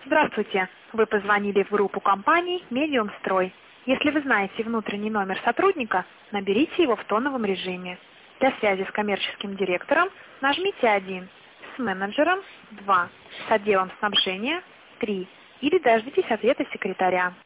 Здравствуйте. Вы позвонили в группу компаний «Медиумстрой». Если вы знаете внутренний номер сотрудника, наберите его в тоновом режиме. Для связи с коммерческим директором нажмите 1, с менеджером 2, с отделом снабжения 3 или дождитесь ответа секретаря.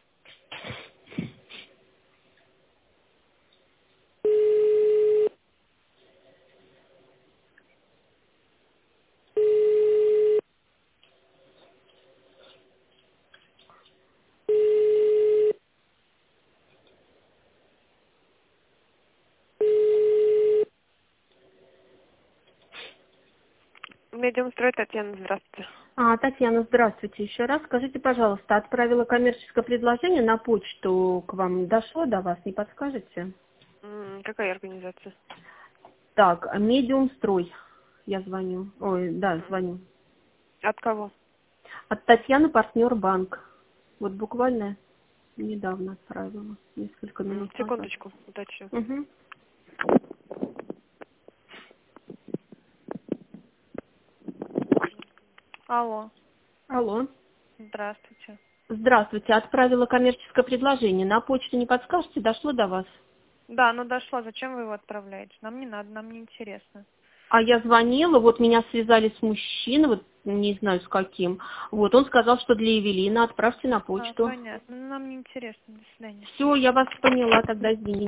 Медиумстрой, Татьяна, здравствуйте. Татьяна, здравствуйте еще раз. Скажите, пожалуйста, отправила коммерческое предложение на почту к вам. Дошло до вас, не подскажете? Какая организация? Так, Медиумстрой. Я звоню. Ой, да, звоню. От кого? От Татьяны, партнер банк. Вот буквально недавно отправила, несколько минут назад. Секундочку, уточню. Угу. Алло, Алло. здравствуйте. Здравствуйте, отправила коммерческое предложение. На почту не подскажете, дошло до вас? Да, оно дошло. Зачем вы его отправляете? Нам не надо, нам не интересно. А я звонила, вот меня связали с мужчиной, вот не знаю с каким. Вот он сказал, что для Евелины отправьте на почту. Понятно. Нам не интересно. До свидания. Все, я вас поняла, тогда извините.